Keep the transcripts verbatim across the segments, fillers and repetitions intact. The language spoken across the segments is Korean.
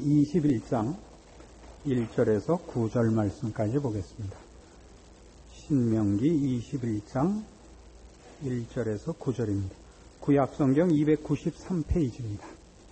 이십일 장 일 절에서 구 절 말씀까지 보겠습니다. 신명기 이십일 장 일 절에서 구 절입니다. 구약성경 이백구십삼 페이지입니다.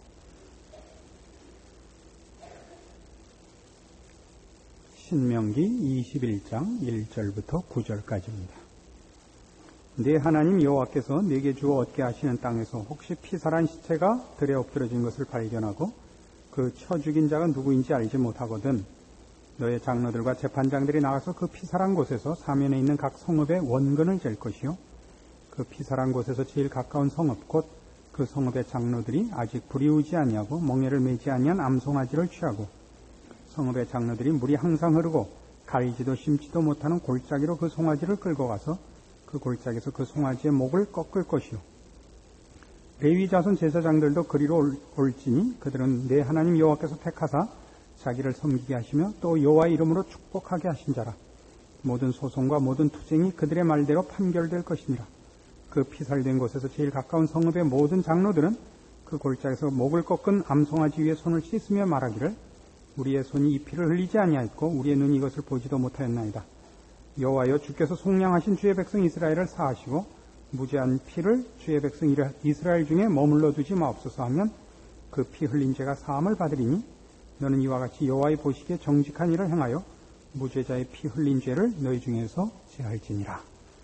신명기 이십일 장 일 절부터 구 절까지입니다. 네 하나님 여호와께서 네게 주어 얻게 하시는 땅에서 혹시 피살한 시체가 들에 엎드러진 것을 발견하고 그 쳐 죽인 자가 누구인지 알지 못하거든 너의 장로들과 재판장들이 나가서 그 피살한 곳에서 사면에 있는 각 성읍의 원근을 잴 것이요 그 피살한 곳에서 제일 가까운 성읍 곧 그 성읍의 장로들이 아직 불이우지 아니하고 멍에를 매지 아니한 암송아지를 취하고 성읍의 장로들이 물이 항상 흐르고 갈지도 심지도 못하는 골짜기로 그 송아지를 끌고 가서 그 골짜기에서 그 송아지의 목을 꺾을 것이요 레위 자손 제사장들도 그리로 올지니 그들은 내 하나님 여호와께서 택하사 자기를 섬기게 하시며 또 여호와의 이름으로 축복하게 하신 자라. 모든 소송과 모든 투쟁이 그들의 말대로 판결될 것이니라. 그 피살된 곳에서 제일 가까운 성읍의 모든 장로들은 그 골짜기에서 목을 꺾은 암송아지 위에 손을 씻으며 말하기를 우리의 손이 이 피를 흘리지 아니하였고 우리의 눈이 이것을 보지도 못하였나이다. 여호와여 주께서 속량하신 주의 백성 이스라엘을 사하시고 무죄한 피를 주의 백성 이스라엘 중에 머물러 두지 마옵소서 하면 그 피 흘린 죄가 사함을 받으리니 너는 이와 같이 여호와의 보시기에 정직한 일을 행하여 무죄자의 피 흘린 죄를 너희 중에서 제할지니라.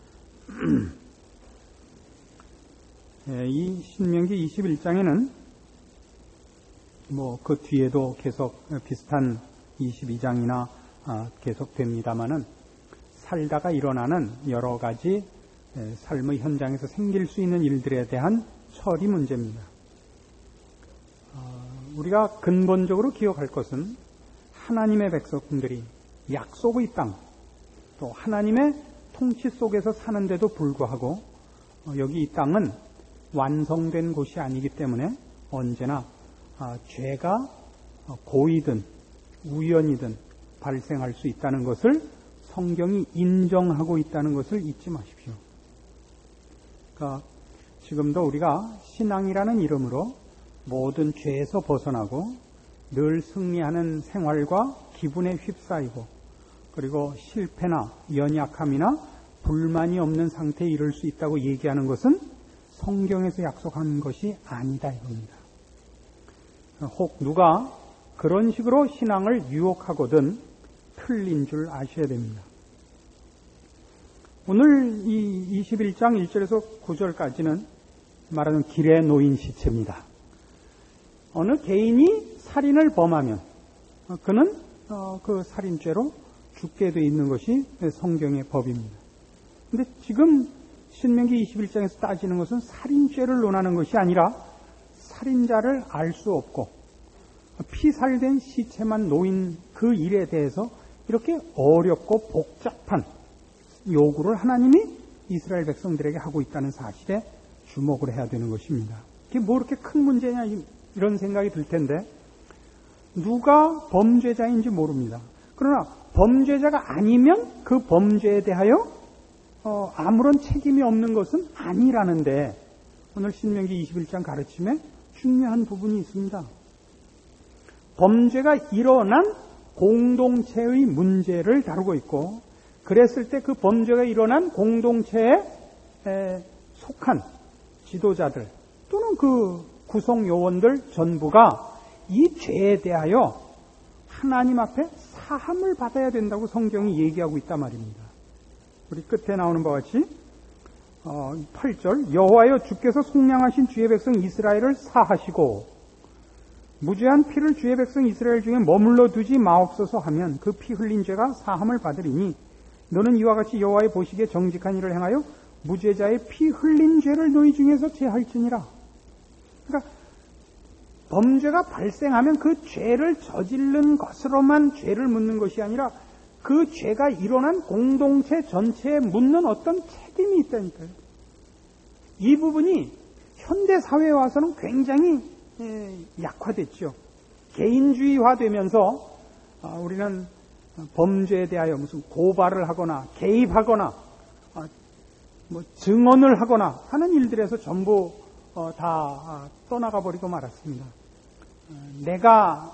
이 신명기 이십일 장에는 뭐 그 뒤에도 계속 비슷한 이십이 장이나 계속됩니다마는 살다가 일어나는 여러 가지 삶의 현장에서 생길 수 있는 일들에 대한 처리 문제입니다. 우리가 근본적으로 기억할 것은 하나님의 백성들이 약속의 땅, 또 하나님의 통치 속에서 사는데도 불구하고 여기 이 땅은 완성된 곳이 아니기 때문에 언제나 죄가 고의든 우연이든 발생할 수 있다는 것을 성경이 인정하고 있다는 것을 잊지 마십시오. 그러니까 지금도 우리가 신앙이라는 이름으로 모든 죄에서 벗어나고 늘 승리하는 생활과 기분에 휩싸이고 그리고 실패나 연약함이나 불만이 없는 상태에 이를 수 있다고 얘기하는 것은 성경에서 약속한 것이 아니다 이겁니다. 혹 누가 그런 식으로 신앙을 유혹하거든 틀린 줄 아셔야 됩니다. 오늘 이 이십일 장 일 절에서 구 절까지는 말하는 길에 놓인 시체입니다. 어느 개인이 살인을 범하면 그는 그 살인죄로 죽게 되어 있는 것이 성경의 법입니다. 그런데 지금 신명기 이십일 장에서 따지는 것은 살인죄를 논하는 것이 아니라 살인자를 알 수 없고 피살된 시체만 놓인 그 일에 대해서 이렇게 어렵고 복잡한 요구를 하나님이 이스라엘 백성들에게 하고 있다는 사실에 주목을 해야 되는 것입니다. 이게 뭐 이렇게 큰 문제냐 이런 생각이 들 텐데 누가 범죄자인지 모릅니다. 그러나 범죄자가 아니면 그 범죄에 대하여 어, 아무런 책임이 없는 것은 아니라는데 오늘 신명기 이십일 장 가르침에 중요한 부분이 있습니다. 범죄가 일어난 공동체의 문제를 다루고 있고 그랬을 때 그 범죄가 일어난 공동체에 속한 지도자들 또는 그 구성 요원들 전부가 이 죄에 대하여 하나님 앞에 사함을 받아야 된다고 성경이 얘기하고 있단 말입니다. 우리 끝에 나오는 바와 같이 팔 절 여호와여 주께서 속량하신 주의 백성 이스라엘을 사하시고 무죄한 피를 주의 백성 이스라엘 중에 머물러 두지 마옵소서 하면 그 피 흘린 죄가 사함을 받으리니 너는 이와 같이 여호와의 보시기에 정직한 일을 행하여 무죄자의 피 흘린 죄를 너희 중에서 제할지니라. 그러니까 범죄가 발생하면 그 죄를 저지른 것으로만 죄를 묻는 것이 아니라 그 죄가 일어난 공동체 전체에 묻는 어떤 책임이 있다니까요. 이 부분이 현대 사회에 와서는 굉장히 약화됐죠. 개인주의화되면서 우리는 범죄에 대하여 무슨 고발을 하거나 개입하거나 뭐 증언을 하거나 하는 일들에서 전부 다 떠나가 버리고 말았습니다. 내가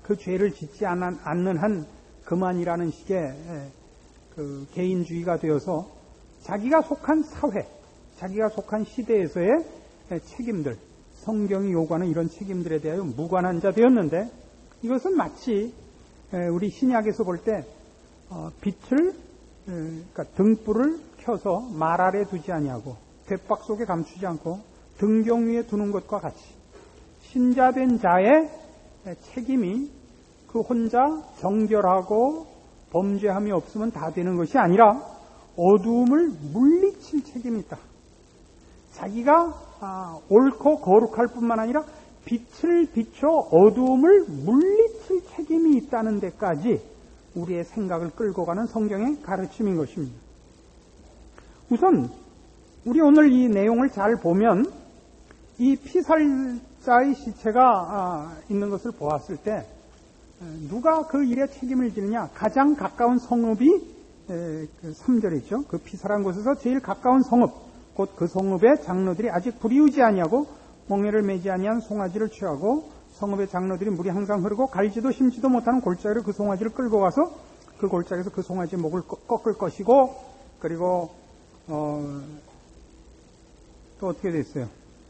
그 죄를 짓지 않는 한 그만이라는 식의 그 개인주의가 되어서 자기가 속한 사회, 자기가 속한 시대에서의 책임들, 성경이 요구하는 이런 책임들에 대하여 무관한 자 되었는데, 이것은 마치 우리 신약에서 볼 때 빛을, 그러니까 등불을 켜서 말 아래 두지 아니하고 갯박 속에 감추지 않고 등경 위에 두는 것과 같이 신자된 자의 책임이 그 혼자 정결하고 범죄함이 없으면 다 되는 것이 아니라 어두움을 물리칠 책임이 있다. 자기가 아, 옳고 거룩할 뿐만 아니라 빛을 비춰 어두움을 물리칠 책임이 있다는 데까지 우리의 생각을 끌고 가는 성경의 가르침인 것입니다. 우선 우리 오늘 이 내용을 잘 보면 이 피살자의 시체가 있는 것을 보았을 때 누가 그 일에 책임을 지느냐? 가장 가까운 성읍이 삼 절이죠. 그 피살한 곳에서 제일 가까운 성읍, 곧 그 성읍의 장로들이 아직 불이우지 아니하고 멍에를 매지 아니한 송아지를 취하고 성읍의 장로들이 물이 항상 흐르고 갈지도 심지도 못하는 골짜기로 그 송아지를 끌고 가서 그 골짜기에서 그 송아지의 목을 꺾을 것이고, 그리고 어, 또 어떻게 됐어요?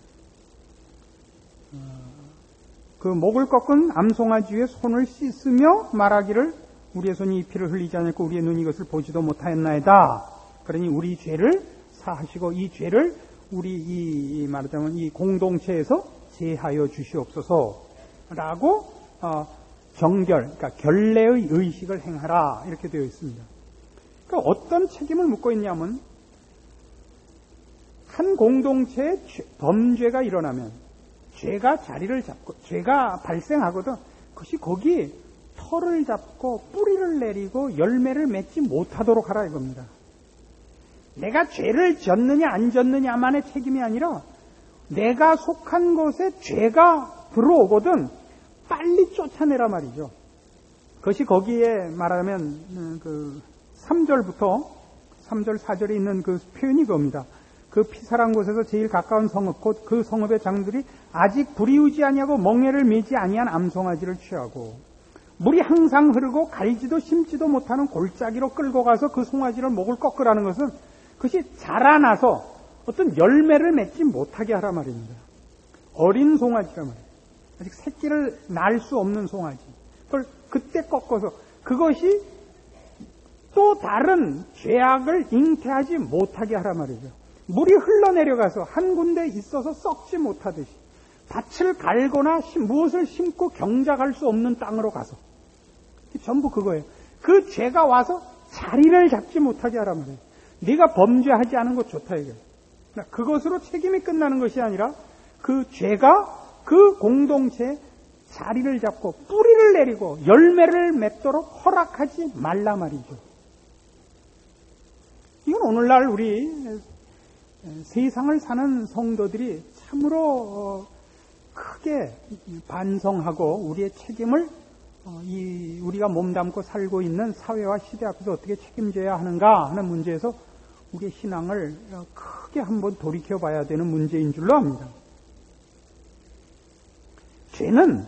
어, 그 목을 꺾은 암송아지 위에 손을 씻으며 말하기를 우리의 손이 이 피를 흘리지 않았고 우리의 눈이 이것을 보지도 못하였나이다. 그러니 우리 죄를 사하시고 이 죄를 우리 이 말하자면 이 공동체에서 제하여 주시옵소서라고 어, 정결, 그러니까 결례의 의식을 행하라 이렇게 되어 있습니다. 그러니까 어떤 책임을 묻고 있냐면 한 공동체에 범죄가 일어나면 죄가 자리를 잡고 죄가 발생하거든 그것이 거기 털을 잡고 뿌리를 내리고 열매를 맺지 못하도록 하라 이겁니다. 내가 죄를 졌느냐 안 졌느냐만의 책임이 아니라 내가 속한 곳에 죄가 들어오거든 빨리 쫓아내라 말이죠. 그것이 거기에 말하면 그 삼 절부터 삼 절 사 절에 있는 그 표현이 겁니다. 그 피살한 곳에서 제일 가까운 성읍 곧 그 성읍의 장들이 아직 불이우지 아니하고 멍에를 매지 아니한 암송아지를 취하고 물이 항상 흐르고 갈지도 심지도 못하는 골짜기로 끌고 가서 그 송아지를 목을 꺾으라는 것은 그것이 자라나서 어떤 열매를 맺지 못하게 하라 말입니다. 어린 송아지란 말이에요. 아직 새끼를 낳을 수 없는 송아지. 그걸 그때 꺾어서 그것이 또 다른 죄악을 잉태하지 못하게 하라 말이죠. 물이 흘러내려가서 한 군데 있어서 썩지 못하듯이 밭을 갈거나 무엇을 심고 경작할 수 없는 땅으로 가서 전부 그거예요. 그 죄가 와서 자리를 잡지 못하게 하라 말이에요. 네가 범죄하지 않은 것 좋다 이거예요. 그것으로 책임이 끝나는 것이 아니라 그 죄가 그 공동체에 자리를 잡고 뿌리를 내리고 열매를 맺도록 허락하지 말라 말이죠. 이건 오늘날 우리 세상을 사는 성도들이 참으로 크게 반성하고 우리의 책임을 이 우리가 몸담고 살고 있는 사회와 시대 앞에서 어떻게 책임져야 하는가 하는 문제에서 우리의 신앙을 크게 한번 돌이켜봐야 되는 문제인 줄로 압니다. 죄는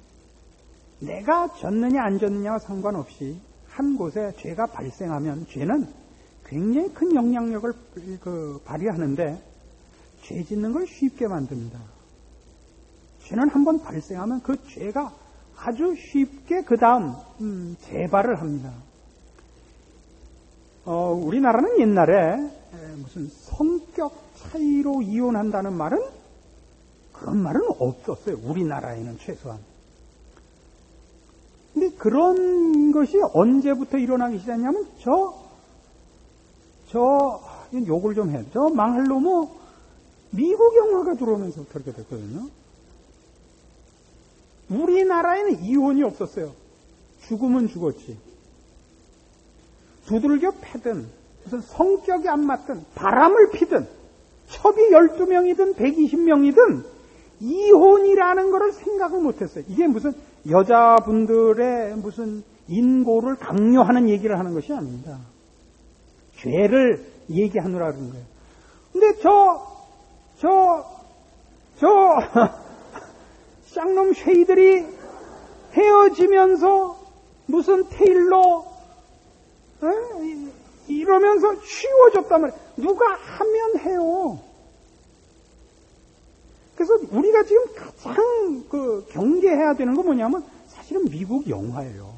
내가 졌느냐 안 졌느냐와 상관없이 한 곳에 죄가 발생하면 죄는 굉장히 큰 영향력을 그 발휘하는데 죄 짓는 걸 쉽게 만듭니다. 죄는 한번 발생하면 그 죄가 아주 쉽게 그 다음 음, 재발을 합니다. 어, 우리나라는 옛날에 에, 무슨 성격 차이로 이혼한다는 말은 그런 말은 없었어요. 우리나라에는 최소한. 근데 그런 것이 언제부터 일어나기 시작했냐면 저, 저, 욕을 좀 해요. 저 망할 놈은 미국 영화가 들어오면서 그렇게 됐거든요. 우리나라에는 이혼이 없었어요. 죽으면 죽었지. 두들겨 패든 무슨 성격이 안 맞든 바람을 피든 첩이 열두 명이든 백이십 명이든 이혼이라는 것을 생각을 못했어요. 이게 무슨 여자분들의 무슨 인고를 강요하는 얘기를 하는 것이 아닙니다. 죄를 얘기하느라 그런 거예요. 근데 저, 저, 저, 쌍놈 쉐이들이 헤어지면서 무슨 테일러 에? 이러면서 쉬워졌단 말이에요. 누가 하면 해요. 그래서 우리가 지금 가장 그 경계해야 되는 건 뭐냐면 사실은 미국 영화예요.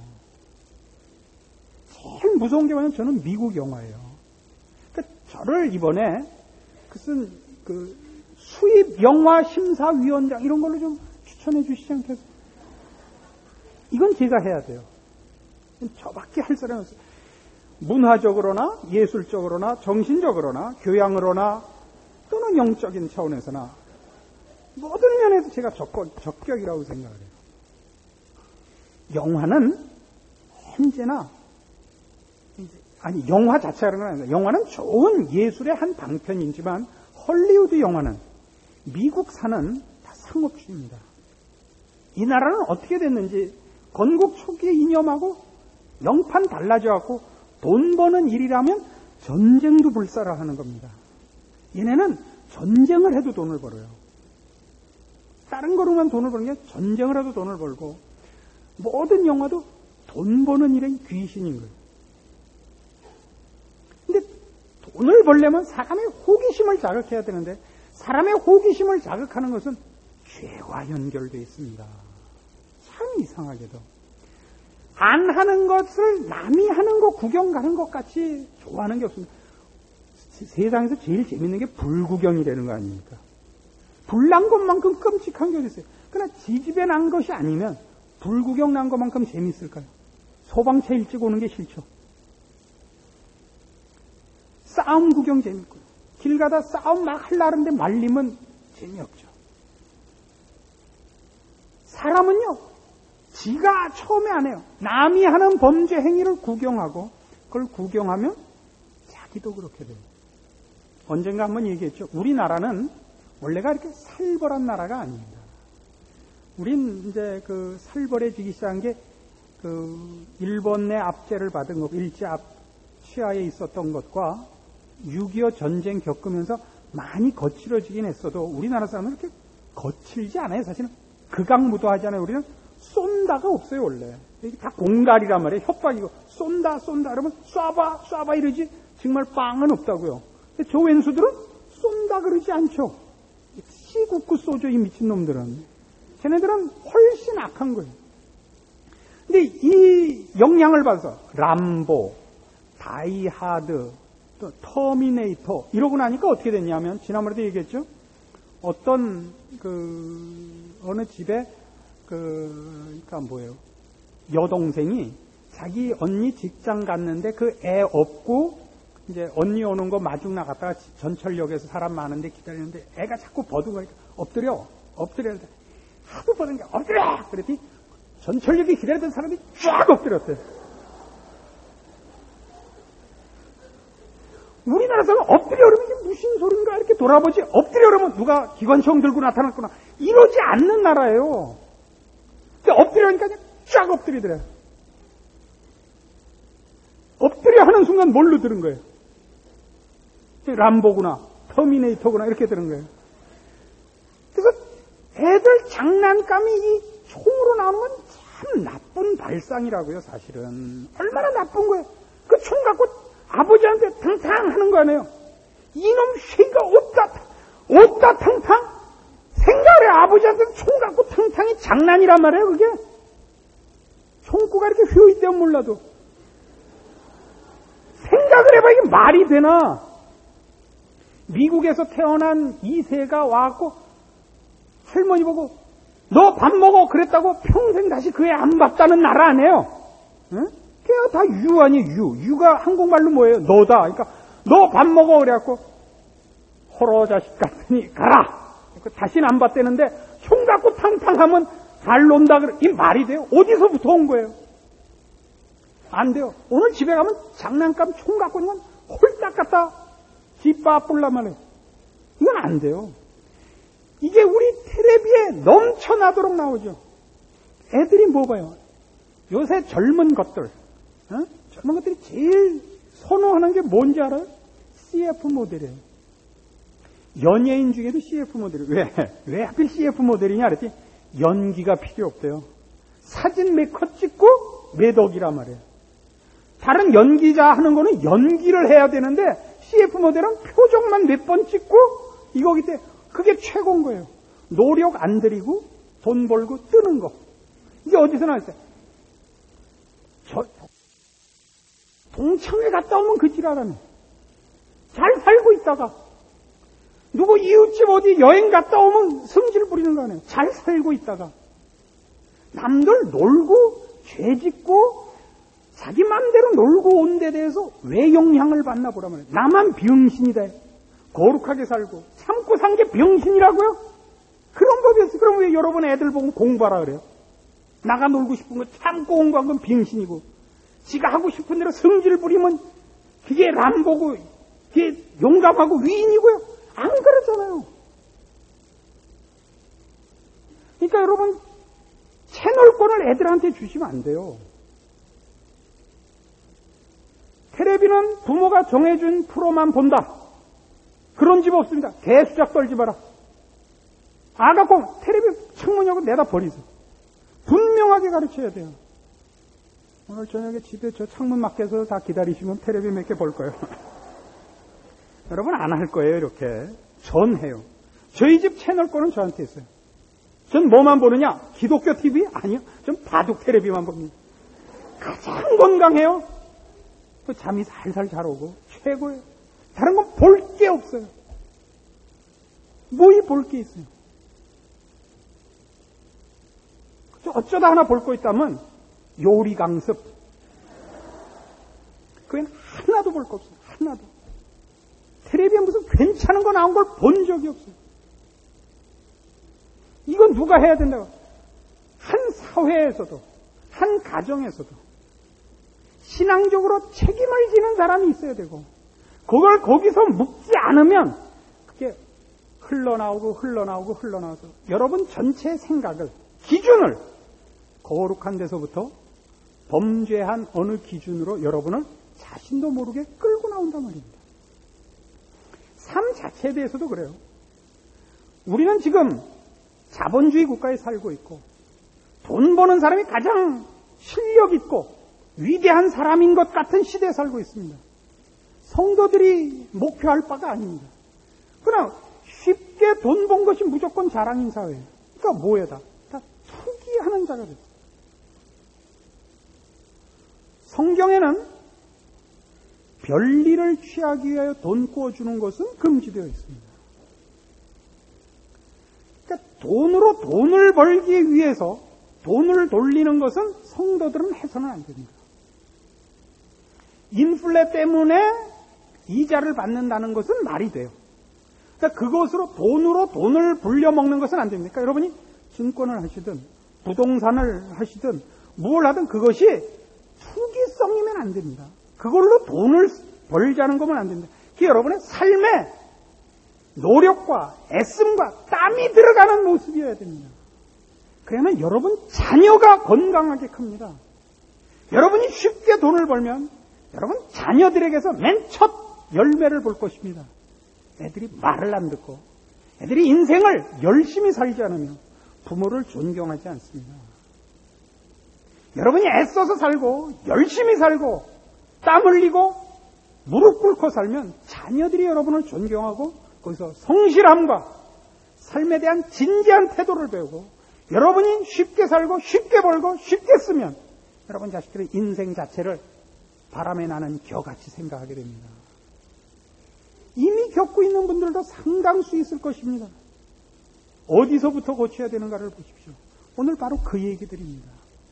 제일 무서운 게 뭐냐면 저는 미국 영화예요. 그러니까 저를 이번에 무슨 그 수입 영화 심사위원장 이런 걸로 좀 추천해 주시지 않겠어요? 이건 제가 해야 돼요. 저밖에 할 사람이 없어요. 문화적으로나 예술적으로나 정신적으로나 교양으로나 또는 영적인 차원에서나 모든 면에서 제가 적격, 적격이라고 생각을 해요. 영화는 언제나 아니 영화 자체가 그런 건 아니라 영화는 좋은 예술의 한 방편이지만 헐리우드 영화는 미국산은 다 상업주의입니다. 이 나라는 어떻게 됐는지 건국 초기의 이념하고 영판 달라져갖고 돈 버는 일이라면 전쟁도 불사라 하는 겁니다. 얘네는 전쟁을 해도 돈을 벌어요. 다른 거로만 돈을 버는 게 전쟁을 해도 돈을 벌고 모든 영화도 돈 버는 일의 귀신인 거예요. 근데 돈을 벌려면 사람의 호기심을 자극해야 되는데 사람의 호기심을 자극하는 것은 죄와 연결되어 있습니다. 참 이상하게도. 안 하는 것을 남이 하는 거 구경 가는 것 같이 좋아하는 게 없습니다. 세상에서 제일 재밌는 게 불구경이라는 거 아닙니까? 불난 것만큼 끔찍한 게 어디 있어요? 그러나 지 집에 난 것이 아니면 불구경 난 것만큼 재밌을까요? 소방차 일찍 오는 게 싫죠. 싸움 구경 재밌고요. 길 가다 싸움 막 하려는데 말리면 재미없죠. 사람은요, 지가 처음에 안 해요. 남이 하는 범죄 행위를 구경하고 그걸 구경하면 자기도 그렇게 돼요. 언젠가 한번 얘기했죠. 우리나라는 원래가 이렇게 살벌한 나라가 아닙니다. 우린 이제 그 살벌해지기 시작한 게 그 일본의 압제를 받은 것, 일제 압 치하에 있었던 것과 육이오 전쟁 겪으면서 많이 거칠어지긴 했어도 우리나라 사람은 이렇게 거칠지 않아요. 사실은 극악무도하잖아요. 우리는 쏜다가 없어요, 원래. 이게 다 공갈이란 말이에요. 협박이고. 쏜다, 쏜다. 그러면 쏴봐, 쏴봐 이러지. 정말 빵은 없다고요. 근데 저 왼수들은 쏜다 그러지 않죠. 시국구 쏘죠, 이 미친놈들은. 쟤네들은 훨씬 악한 거예요. 근데 이 영향을 받아서 람보, 다이하드, 또 터미네이터 이러고 나니까 어떻게 됐냐면 지난번에도 얘기했죠. 어떤 그 어느 집에 그, 그니까 뭐예요? 여동생이 자기 언니 직장 갔는데 그 애 없고 이제 언니 오는 거 마중 나갔다가 전철역에서 사람 많은데 기다리는데 애가 자꾸 버둥거리니까 엎드려, 엎드려. 하도 버는 게 엎드려! 그랬더니 전철역에 기다리던 사람이 쫙 엎드렸어요. 우리나라 사람은 엎드려 그러면 이게 무슨 소린가 이렇게 돌아보지 엎드려 그러면 누가 기관총 들고 나타났구나 이러지 않는 나라예요. 근데 엎드려니까 그냥 쫙 엎드리더래요. 엎드려 하는 순간 뭘로 들은 거예요? 람보구나, 터미네이터구나 이렇게 들은 거예요. 그래서 애들 장난감이 이 총으로 나오는 건 참 나쁜 발상이라고요, 사실은. 얼마나 나쁜 거예요. 그 총 갖고 아버지한테 탕탕 하는 거 아니에요. 이놈 새가 옷다, 옷다 탕탕? 생각을 해. 아버지한테 총 갖고 탕탕이 장난이란 말이에요, 그게. 총구가 이렇게 휘어있대면 몰라도. 생각을 해봐, 이게 말이 되나? 미국에서 태어난 이 세가 와갖고 할머니 보고 너 밥 먹어 그랬다고 평생 다시 그 애 안 봤다는 나라 아니에요. 응? 그게 다 유 아니에요, 유. 유가 한국말로 뭐예요? 너다. 그러니까 너 밥 먹어 그래갖고 호러 자식 같으니 가라. 다시는 안 봤다는데 총 갖고 탕탕하면 잘 논다 그래. 이 말이 돼요? 어디서부터 온 거예요? 안 돼요. 오늘 집에 가면 장난감 총 갖고 있는 건 홀딱 갖다 뒷바뿔라만 해요. 이건 안 돼요. 이게 우리 텔레비에 넘쳐나도록 나오죠. 애들이 뭐 봐요? 요새 젊은 것들, 어? 젊은 것들이 제일 선호하는 게 뭔지 알아요? 씨에프 모델이에요. 연예인 중에도 씨에프 모델이에요. 왜? 왜 하필 씨에프 모델이냐 그랬더니 연기가 필요 없대요. 사진 몇 컷 찍고 매덕이란 말이에요. 다른 연기자 하는 거는 연기를 해야 되는데 씨에프 모델은 표정만 몇 번 찍고 이거기 때문에 그게 최고인 거예요. 노력 안 들이고 돈 벌고 뜨는 거. 이게 어디서 나왔어요? 저 동창회 갔다 오면 그 지랄하네. 잘 살고 있다가 누구 이웃집 어디 여행 갔다 오면 성질 부리는 거 아니에요. 잘 살고 있다가 남들 놀고 죄 짓고 자기 맘대로 놀고 온 데 대해서 왜 영향을 받나 보라 말이에요. 나만 병신이다. 거룩하게 살고 참고 산 게 병신이라고요? 그런 법이 없어요. 그럼 왜 여러분 애들 보고 공부하라 그래요? 나가 놀고 싶은 거 참고 공부한 건 병신이고 지가 하고 싶은 대로 성질 부리면 그게 람보고 그게 용감하고 위인이고요? 안 그렇잖아요. 그러니까 여러분 채널권을 애들한테 주시면 안 돼요. 텔레비는 부모가 정해준 프로만 본다. 그런 집 없습니다. 개수작 떨지 마라. 아 갖고 텔레비 창문역을 내다 버리세요. 분명하게 가르쳐야 돼요. 오늘 저녁에 집에 저 창문 밖에서 다 기다리시면 텔레비 몇 개 볼 거예요. 여러분 안 할 거예요. 이렇게. 전 해요. 저희 집 채널권은 저한테 있어요. 전 뭐만 보느냐? 기독교 티비? 아니요. 전 바둑 텔레비만 봅니다. 가장 건강해요. 그 잠이 살살 잘 오고 최고예요. 다른 건 볼 게 없어요. 뭐이 볼 게 있어요? 어쩌다 하나 볼 거 있다면 요리 강습. 그건 하나도 볼 거 없어요. 하나도. 텔레비에 무슨 괜찮은 거 나온 걸 본 적이 없어요. 이건 누가 해야 된다고? 한 사회에서도, 한 가정에서도 신앙적으로 책임을 지는 사람이 있어야 되고, 그걸 거기서 묵지 않으면 그게 흘러나오고 흘러나오고 흘러나와서 여러분 전체의 생각을, 기준을 거룩한 데서부터 범죄한 어느 기준으로 여러분을 자신도 모르게 끌고 나온단 말입니다. 삶 자체에 대해서도 그래요. 우리는 지금 자본주의 국가에 살고 있고 돈 버는 사람이 가장 실력 있고 위대한 사람인 것 같은 시대에 살고 있습니다. 성도들이 목표할 바가 아닙니다. 그러나 쉽게 돈 번 것이 무조건 자랑인 사회예요. 그러니까 뭐예요? 다, 다 투기하는 자가 됐어요. 성경에는 별리를 취하기 위하여 돈 구워주는 것은 금지되어 있습니다. 그러니까 돈으로 돈을 벌기 위해서 돈을 돌리는 것은 성도들은 해서는 안 됩니다. 인플레 때문에 이자를 받는다는 것은 말이 돼요. 그러니까 그것으로 돈으로 돈을 불려먹는 것은 안 됩니다. 그러니까 여러분이 증권을 하시든 부동산을 하시든 뭘 하든 그것이 투기성이면 안 됩니다. 그걸로 돈을 벌자는 거면 안 됩니다. 그게 여러분의 삶에 노력과 애씀과 땀이 들어가는 모습이어야 됩니다. 그러면 여러분 자녀가 건강하게 큽니다. 여러분이 쉽게 돈을 벌면 여러분 자녀들에게서 맨 첫 열매를 볼 것입니다. 애들이 말을 안 듣고 애들이 인생을 열심히 살지 않으면 부모를 존경하지 않습니다. 여러분이 애써서 살고 열심히 살고 땀 흘리고 무릎 꿇고 살면 자녀들이 여러분을 존경하고 거기서 성실함과 삶에 대한 진지한 태도를 배우고 여러분이 쉽게 살고 쉽게 벌고 쉽게 쓰면 여러분 자식들의 인생 자체를 바람에 나는 겨같이 생각하게 됩니다. 이미 겪고 있는 분들도 상당수 있을 것입니다. 어디서부터 고쳐야 되는가를 보십시오. 오늘 바로 그 얘기들입니다.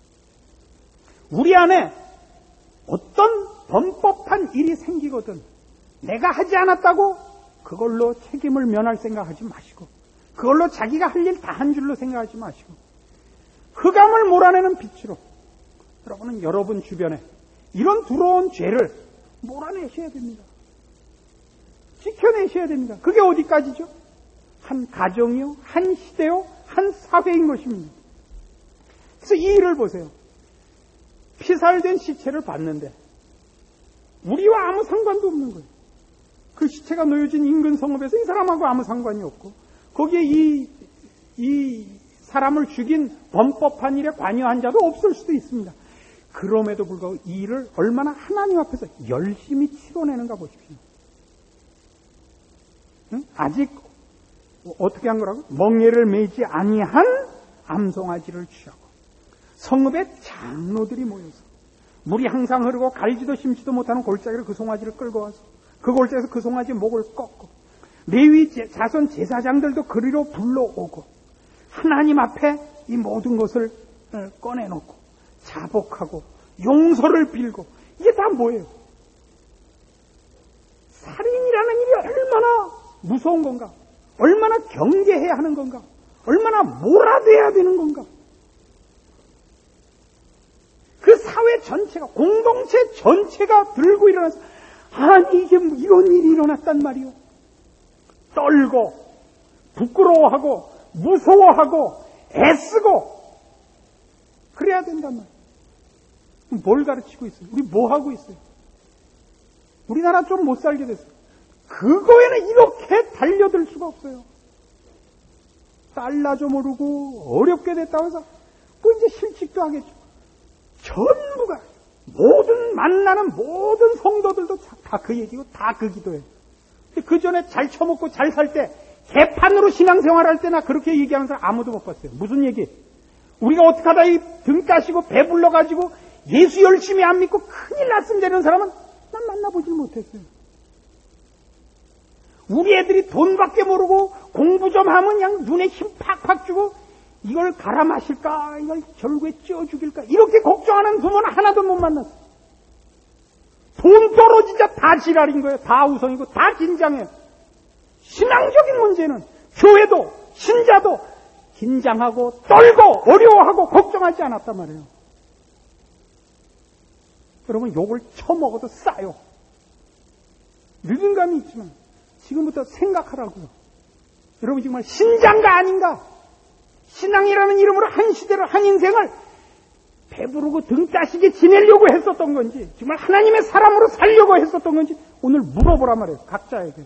우리 안에 어떤 범법한 일이 생기거든 내가 하지 않았다고 그걸로 책임을 면할 생각하지 마시고 그걸로 자기가 할 일 다 한 줄로 생각하지 마시고 흑암을 몰아내는 빛으로 여러분은 여러분 주변에 이런 두려운 죄를 몰아내셔야 됩니다. 지켜내셔야 됩니다. 그게 어디까지죠? 한 가정이요, 한 시대요, 한 사회인 것입니다. 그래서 이 일을 보세요. 피살된 시체를 봤는데 우리와 아무 상관도 없는 거예요. 그 시체가 놓여진 인근 성읍에서 이 사람하고 아무 상관이 없고 거기에 이, 이 사람을 죽인 범법한 일에 관여한 자도 없을 수도 있습니다. 그럼에도 불구하고 이 일을 얼마나 하나님 앞에서 열심히 치러내는가 보십시오. 응? 아직 어떻게 한 거라고? 멍에를 매지 아니한 암송아지를 취하고 성읍의 장로들이 모여서 물이 항상 흐르고 갈지도 심지도 못하는 골짜기로 그 송아지를 끌고 와서 그 골짜기에서 그 송아지의 목을 꺾고 레위 자손 제사장들도 그리로 불러오고 하나님 앞에 이 모든 것을 꺼내놓고 자복하고 용서를 빌고 이게 다 뭐예요? 살인이라는 일이 얼마나 무서운 건가? 얼마나 경계해야 하는 건가? 얼마나 몰아돼야 되는 건가? 그 사회 전체가, 공동체 전체가 들고 일어나서 아니 이게 이런 일이 일어났단 말이요. 떨고 부끄러워하고 무서워하고 애쓰고 그래야 된단 말이에요. 뭘 가르치고 있어요? 우리 뭐 하고 있어요? 우리나라 좀 못 살게 됐어요. 그거에는 이렇게 달려들 수가 없어요. 달라져 모르고 어렵게 됐다고 해서 뭐 이제 실직도 하겠죠. 전부가 모든 만나는 모든 성도들도 다 그 얘기고 다 그 기도예요. 그 전에 잘 처먹고 잘 살 때 개판으로 신앙생활할 때나 그렇게 얘기하는 사람 아무도 못 봤어요. 무슨 얘기? 우리가 어떻게 하다 이 등 따시고 배불러가지고 예수 열심히 안 믿고 큰일 났으면 되는 사람은 난 만나보질 못했어요. 우리 애들이 돈밖에 모르고 공부 좀 하면 그냥 눈에 힘 팍팍 주고 이걸 갈아 마실까 이걸 결국에 쪄 죽일까 이렇게 걱정하는 부모는 하나도 못 만났어요. 돈 떨어지자 다 지랄인 거예요. 다 우성이고 다 긴장해요. 신앙적인 문제는 교회도 신자도 긴장하고 떨고 어려워하고 걱정하지 않았단 말이에요. 여러분 욕을 처먹어도 싸요. 늙은 감이 있지만 지금부터 생각하라고요. 여러분 정말 신자인가 아닌가? 신앙이라는 이름으로 한 시대를 한 인생을 배부르고 등 따시게 지내려고 했었던 건지 정말 하나님의 사람으로 살려고 했었던 건지 오늘 물어보란 말이에요. 각자에게.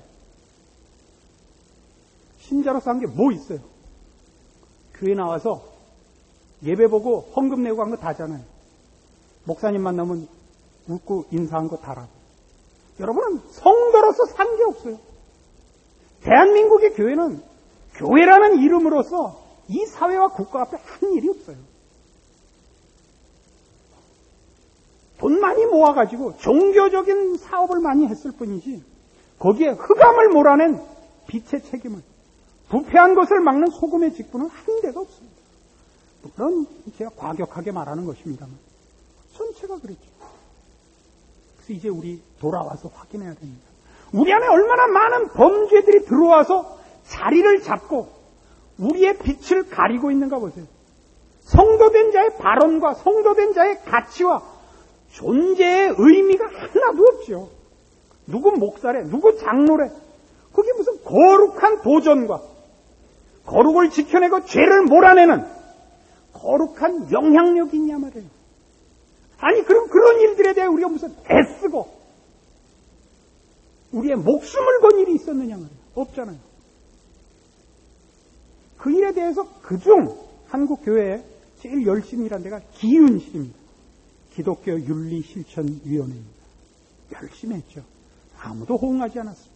신자로서 한 게 뭐 있어요? 교회 나와서 예배 보고 헌금 내고 한 거 다잖아요. 목사님 만나면 웃고 인사한 거 다라고. 여러분은 성도로서 산 게 없어요. 대한민국의 교회는 교회라는 이름으로서 이 사회와 국가 앞에 한 일이 없어요. 돈 많이 모아가지고 종교적인 사업을 많이 했을 뿐이지 거기에 흑암을 몰아낸 빛의 책임을 부패한 것을 막는 소금의 직분은 한 대가 없습니다. 물론 제가 과격하게 말하는 것입니다만 전체가 그랬죠. 그래서 이제 우리 돌아와서 확인해야 됩니다. 우리 안에 얼마나 많은 범죄들이 들어와서 자리를 잡고 우리의 빛을 가리고 있는가 보세요. 성도된 자의 발언과 성도된 자의 가치와 존재의 의미가 하나도 없죠. 누구 목사래, 누구 장로래. 그게 무슨 거룩한 도전과 거룩을 지켜내고 죄를 몰아내는 거룩한 영향력이 있냐 말이에요. 아니 그럼 그런 일들에 대해 우리가 무슨 애쓰고 우리의 목숨을 건 일이 있었느냐 말이에요. 없잖아요. 그 일에 대해서 그중 한국 교회에 제일 열심히 일한 데가 기윤실입니다. 기독교 윤리실천위원회입니다. 열심히 했죠. 아무도 호응하지 않았습니다.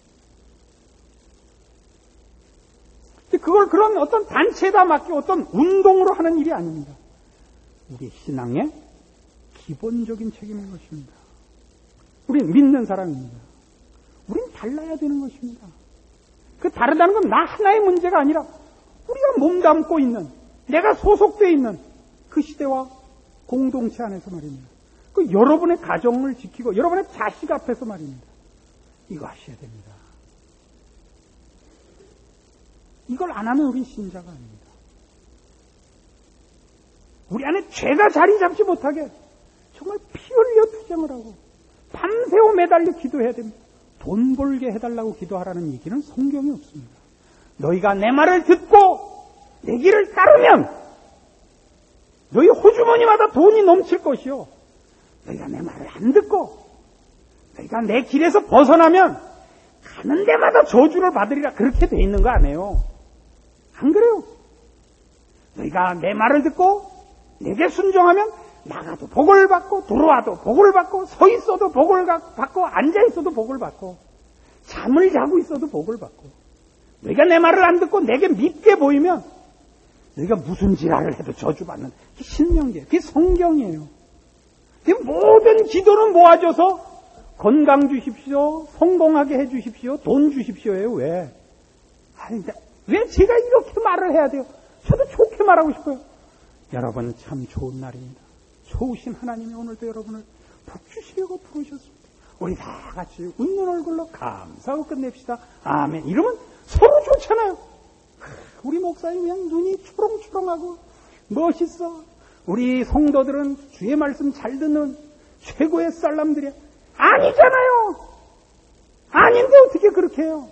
근데 그걸 그런 어떤 단체에다 맡기고 어떤 운동으로 하는 일이 아닙니다. 우리 신앙의 기본적인 책임인 것입니다. 우린 믿는 사람입니다. 우린 달라야 되는 것입니다. 그 다르다는 건 나 하나의 문제가 아니라 우리가 몸담고 있는, 내가 소속되어 있는 그 시대와 공동체 안에서 말입니다. 그 여러분의 가정을 지키고 여러분의 자식 앞에서 말입니다. 이거 하셔야 됩니다. 이걸 안 하면 우린 신자가 아닙니다. 우리 안에 죄가 자리 잡지 못하게 정말 피 흘려 투쟁을 하고 밤새워 매달려 기도해야 됩니다. 돈 벌게 해달라고 기도하라는 얘기는 성경에 없습니다. 너희가 내 말을 듣고 내 길을 따르면 너희 호주머니마다 돈이 넘칠 것이요. 너희가 내 말을 안 듣고 너희가 내 길에서 벗어나면 가는 데마다 저주를 받으리라. 그렇게 돼 있는 거 아니에요. 안 그래요? 너희가 내 말을 듣고 내게 순종하면 나가도 복을 받고 들어와도 복을 받고 서 있어도 복을 받고 앉아 있어도 복을 받고 잠을 자고 있어도 복을 받고 너희가 내 말을 안 듣고 내게 믿게 보이면 너희가 무슨 지랄을 해도 저주받는 그게 신명기예요. 그게 성경이에요. 모든 기도는 모아줘서 건강 주십시오, 성공하게 해 주십시오, 돈 주십시오예요. 왜? 아니, 왜 제가 이렇게 말을 해야 돼요? 저도 좋게 말하고 싶어요. 여러분 참 좋은 날입니다. 좋으신 하나님이 오늘도 여러분을 복 주시려고 부르셨습니다. 우리 다 같이 웃는 얼굴로 감사하고 끝냅시다. 아멘. 이러면 서로 좋잖아요. 우리 목사님 그냥 눈이 초롱초롱하고 멋있어. 우리 성도들은 주의 말씀 잘 듣는 최고의 쌀람들이야. 아니잖아요. 아닌데 어떻게 그렇게 해요?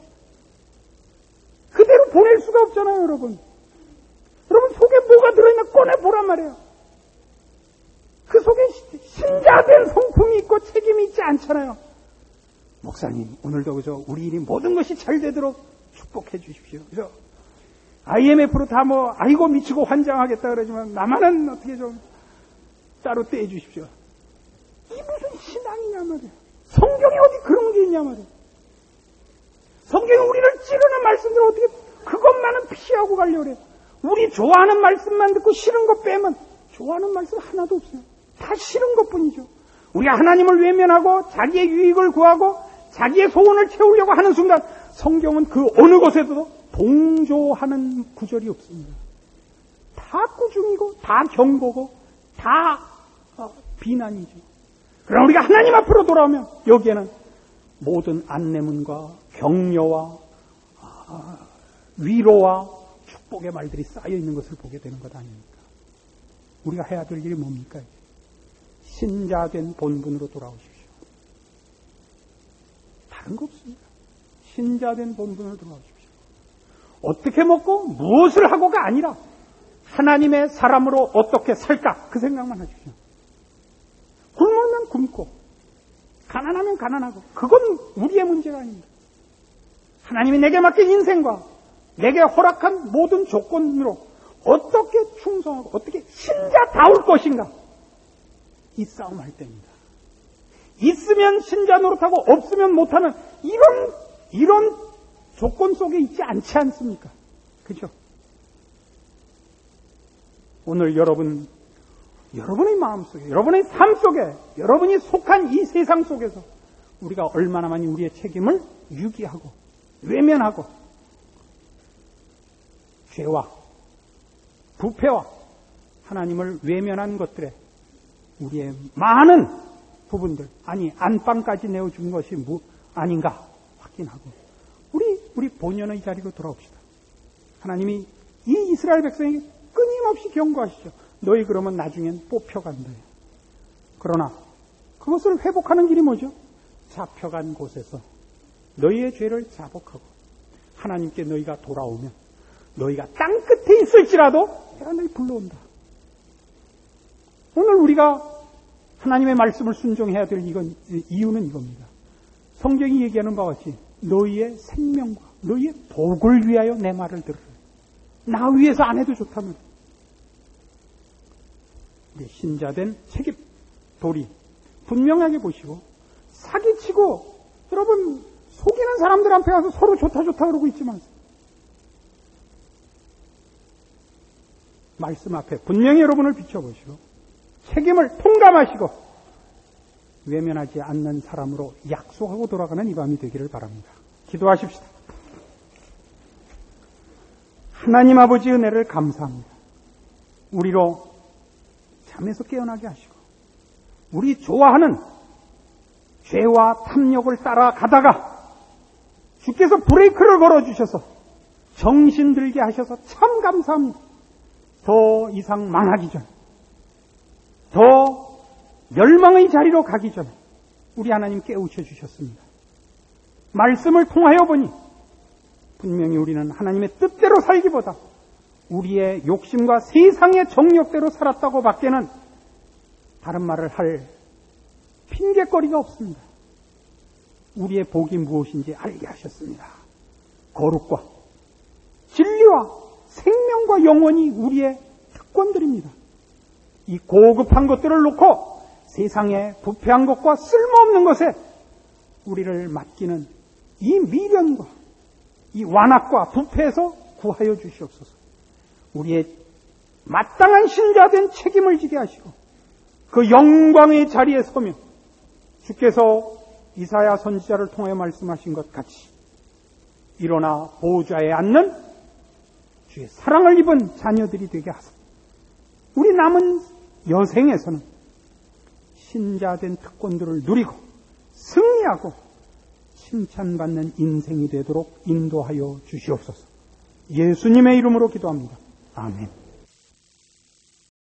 그대로 보낼 수가 없잖아요, 여러분. 여러분 속에 뭐가 들어있나 꺼내보란 말이에요. 그 속에 신자된 성품이 있고 책임이 있지 않잖아요. 목사님 오늘도 그저 우리 일이 모든 것이 잘 되도록 축복해 주십시오. 그죠? 아이엠에프로 다 뭐 아이고 미치고 환장하겠다 그러지만 나만은 어떻게 좀 따로 떼어 주십시오. 이 무슨 신앙이냐 말이에요. 성경에 어디 그런 게 있냐 말이에요. 성경에 우리를 찌르는 말씀들을 어떻게 그것만은 피하고 가려고 그래요. 우리 좋아하는 말씀만 듣고 싫은 거 빼면 좋아하는 말씀 하나도 없어요. 다 싫은 것뿐이죠. 우리가 하나님을 외면하고 자기의 유익을 구하고 자기의 소원을 채우려고 하는 순간 성경은 그 어느 곳에서도 동조하는 구절이 없습니다. 다 꾸중이고 다 경고고 다 어, 비난이죠. 그러나 우리가 하나님 앞으로 돌아오면 여기에는 모든 안내문과 격려와 어, 위로와 축복의 말들이 쌓여 있는 것을 보게 되는 것 아닙니까? 우리가 해야 될 일이 뭡니까? 신자된 본분으로 돌아오십시오. 다른 거 없습니다. 신자된 본분으로 돌아오십시오. 어떻게 먹고 무엇을 하고가 아니라 하나님의 사람으로 어떻게 살까 그 생각만 하십시오. 굶으면 굶고 가난하면 가난하고 그건 우리의 문제가 아닙니다. 하나님이 내게 맡긴 인생과 내게 허락한 모든 조건으로 어떻게 충성하고 어떻게 신자다울 것인가 이 싸움 할 때입니다. 있으면 신자 노릇하고 없으면 못하는 이런 이런 조건 속에 있지 않지 않습니까? 그죠? 오늘 여러분 여러분의 마음속에 여러분의 삶 속에 여러분이 속한 이 세상 속에서 우리가 얼마나 많이 우리의 책임을 유기하고 외면하고 죄와 부패와 하나님을 외면한 것들에 우리의 많은 부분들 아니 안방까지 내어준 것이 뭐 아닌가 확인하고 우리 우리 본연의 자리로 돌아옵시다. 하나님이 이 이스라엘 백성에게 끊임없이 경고하시죠. 너희 그러면 나중엔 뽑혀간다. 그러나 그것을 회복하는 길이 뭐죠? 잡혀간 곳에서 너희의 죄를 자복하고 하나님께 너희가 돌아오면 너희가 땅 끝에 있을지라도 내가 너희 불러온다. 오늘 우리가 하나님의 말씀을 순종해야 될 이건, 이유는 이겁니다. 성경이 얘기하는 바와 같이 너희의 생명과 너희의 복을 위하여 내 말을 들으라. 나 위해서 안 해도 좋다면 신자된 책임, 도리 분명하게 보시고 사기치고 여러분 속이는 사람들 앞에 가서 서로 좋다 좋다 그러고 있지 마세요. 말씀 앞에 분명히 여러분을 비춰보시고 책임을 통감하시고 외면하지 않는 사람으로 약속하고 돌아가는 이 밤이 되기를 바랍니다. 기도하십시다. 하나님 아버지 은혜를 감사합니다. 우리로 잠에서 깨어나게 하시고 우리 좋아하는 죄와 탐욕을 따라가다가 주께서 브레이크를 걸어주셔서 정신 들게 하셔서 참 감사합니다. 더 이상 망하기 전, 더 멸망의 자리로 가기 전 우리 하나님 깨우쳐 주셨습니다. 말씀을 통하여 보니 분명히 우리는 하나님의 뜻대로 살기보다 우리의 욕심과 세상의 정욕대로 살았다고 밖에는 다른 말을 할 핑계거리가 없습니다. 우리의 복이 무엇인지 알게 하셨습니다. 거룩과 진리와 생명과 영원히 우리의 특권들입니다. 이 고급한 것들을 놓고 세상의 부패한 것과 쓸모없는 것에 우리를 맡기는 이 미련과 이 완악과 부패에서 구하여 주시옵소서. 우리의 마땅한 신자된 책임을 지게 하시고 그 영광의 자리에 서며 주께서 이사야 선지자를 통해 말씀하신 것 같이 일어나 보좌에 앉는 주의 사랑을 입은 자녀들이 되게 하소서. 우리 남은 여생에서는 신자된 특권들을 누리고 승리하고 칭찬받는 인생이 되도록 인도하여 주시옵소서. 예수님의 이름으로 기도합니다. 아멘.